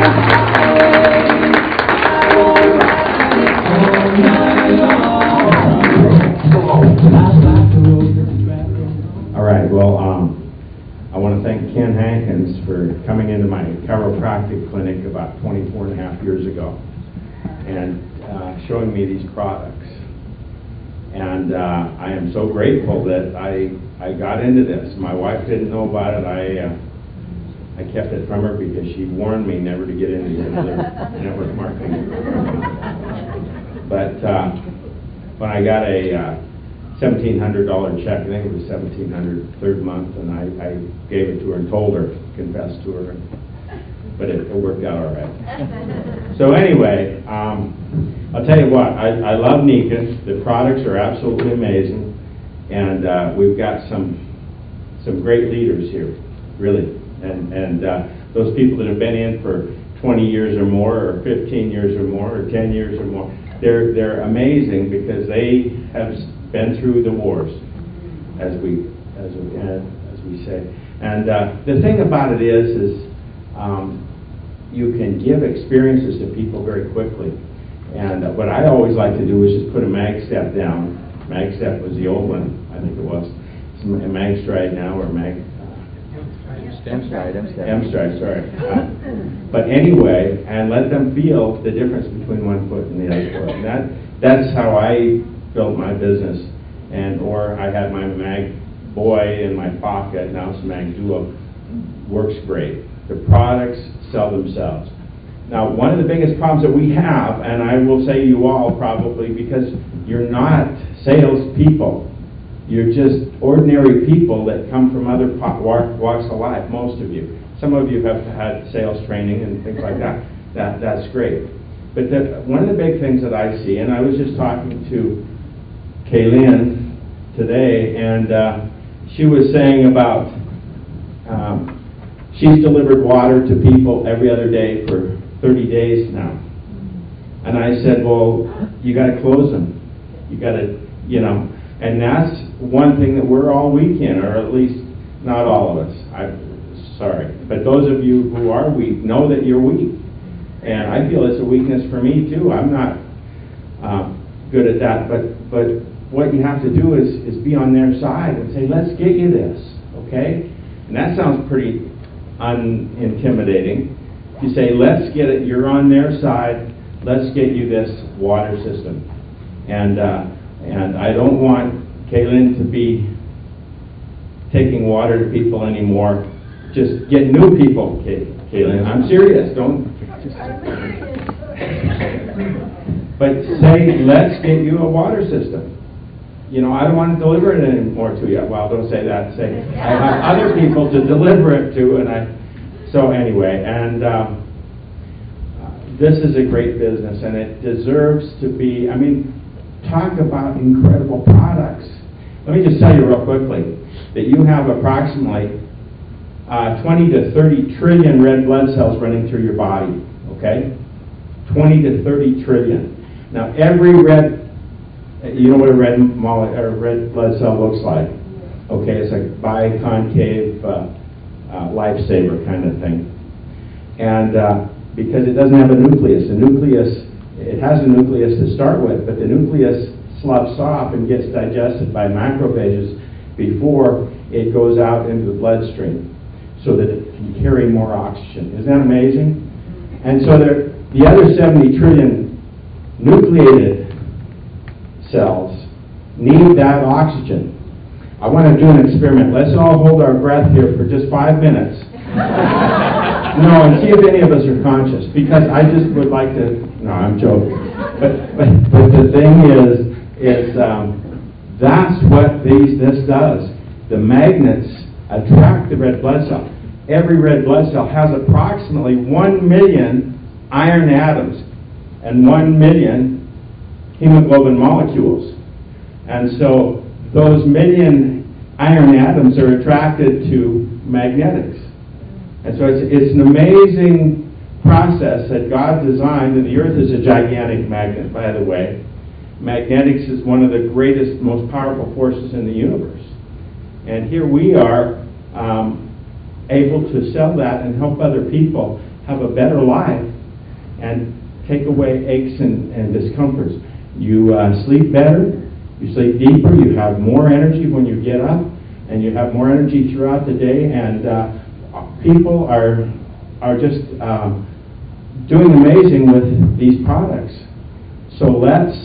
All right, well, I want to thank Ken Hankins for coming into my chiropractic clinic about 24 and a half years ago and showing me these products. And I am so grateful that I got into this. My wife didn't know about it. I kept it from her because she warned me never to get into another network marketing. But when I got a $1,700 check, I think it was $1,700 third month, and I gave it to her and told her, confessed to her, but it worked out all right. So anyway, I'll tell you what, I love Nika. The products are absolutely amazing, and we've got some great leaders here, really. And those people that have been in for 20 years or more, or 15 years or more, or 10 years or more, they're amazing because they have been through the wars, as we say. And the thing about it is you can give experiences to people very quickly. And what I always like to do is just put a MagStep down. MagStep was the old one, I think it was. It's a MagStride now, or M-Stride, sorry. But anyway, and let them feel the difference between one foot and the other foot. And that's how I built my business. Or I had my Mag Boy in my pocket, now it's Mag Duo. Works great. The products sell themselves. Now, one of the biggest problems that we have, and I will say you all probably, because you're not salespeople. You're just ordinary people that come from other walks of life, most of you. Some of you have had sales training and things like that. That's great. But one of the big things that I see, and I was just talking to Kaylin today, and she was saying about she's delivered water to people every other day for 30 days now. And I said, well, you got to close them. You got to, and that's one thing that we're all weak in, or at least not all of us. I'm sorry. But those of you who are weak know that you're weak. And I feel it's a weakness for me too. I'm not good at that. But what you have to do is be on their side and say, let's get you this, okay? And that sounds pretty unintimidating. You say, let's get it, you're on their side, let's get you this water system. And I don't want Kaylin to be taking water to people anymore. Just get new people, Kaylin. I'm serious, don't. But say, let's get you a water system. I don't want to deliver it anymore to you. Well, don't say that. Say, I have other people to deliver it to, so anyway, and this is a great business, and it deserves to be, talk about incredible products. Let me just tell you real quickly that you have approximately 20 to 30 trillion red blood cells running through your body, okay? 20 to 30 trillion. Now, every you know what a red blood cell looks like? Okay, it's a biconcave lifesaver kind of thing. And because it doesn't have a nucleus. It has a nucleus to start with, but the nucleus sloughs off and gets digested by macrophages before it goes out into the bloodstream so that it can carry more oxygen. Isn't that amazing? And so the other 70 trillion nucleated cells need that oxygen. I want to do an experiment. Let's all hold our breath here for just 5 minutes. No, and see if any of us are conscious, because I just would like to. No, I'm joking. But the thing is that's what this does. The magnets attract the red blood cell. Every red blood cell has approximately 1 million iron atoms and 1 million hemoglobin molecules. And so those million iron atoms are attracted to magnetics. And so it's an amazing process that God designed, and the earth is a gigantic magnet, by the way. Magnetics is one of the greatest, most powerful forces in the universe. And here we are able to sell that and help other people have a better life and take away aches and discomforts. You sleep better, you sleep deeper, you have more energy when you get up, and you have more energy throughout the day, and people are just doing amazing with these products. So let's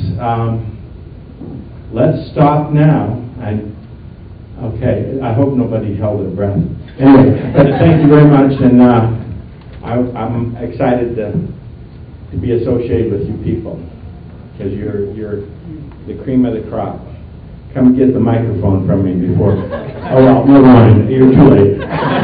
stop now. And okay, I hope nobody held their breath. Anyway, but thank you very much, and I'm excited to be associated with you people, because you're the cream of the crop. Come get the microphone from me before. Oh well, never mind. You're too late.